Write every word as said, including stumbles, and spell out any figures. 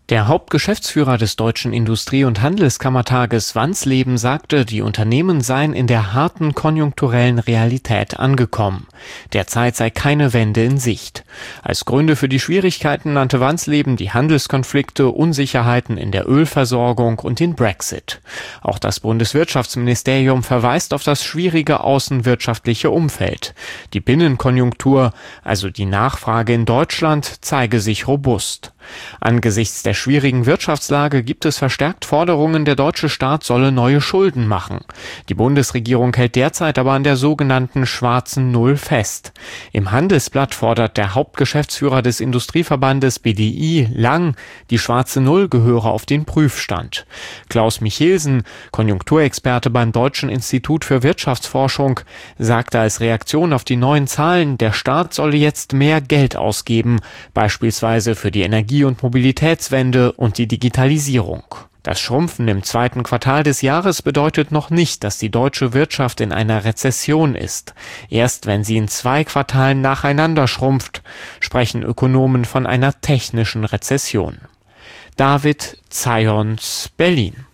Der Hauptgeschäftsführer des Deutschen Industrie- und Handelskammertages Wansleben sagte, die Unternehmen seien in der harten konjunkturellen Realität angekommen. Derzeit sei keine Wende in Sicht. Als Gründe für die Schwierigkeiten nannte Wansleben die Handelskonflikte, Unsicherheiten in der Ölversorgung und den Brexit. Auch das Bundeswirtschaftsministerium verweist auf das schwierige außenwirtschaftliche Umfeld. Die Binnenkonjunktur, also die Nachfrage in Deutschland, zeige sich robust. Angesichts der schwierigen Wirtschaftslage gibt es verstärkt Forderungen, der deutsche Staat solle neue Schulden machen. Die Bundesregierung hält derzeit aber an der sogenannten schwarzen Null fest. Im Handelsblatt fordert der Hauptgeschäftsführer des Industrieverbandes B D I, Lang, die schwarze Null gehöre auf den Prüfstand. Klaus Michelsen, Konjunkturexperte beim Deutschen Institut für Wirtschaftsforschung, sagte als Reaktion auf die neuen Zahlen, der Staat solle jetzt mehr Geld ausgeben, beispielsweise für die Energie- und Mobilitätswende und die Digitalisierung. Das Schrumpfen im zweiten Quartal des Jahres bedeutet noch nicht, dass die deutsche Wirtschaft in einer Rezession ist. Erst wenn sie in zwei Quartalen nacheinander schrumpft, sprechen Ökonomen von einer technischen Rezession. David Zayons, Berlin.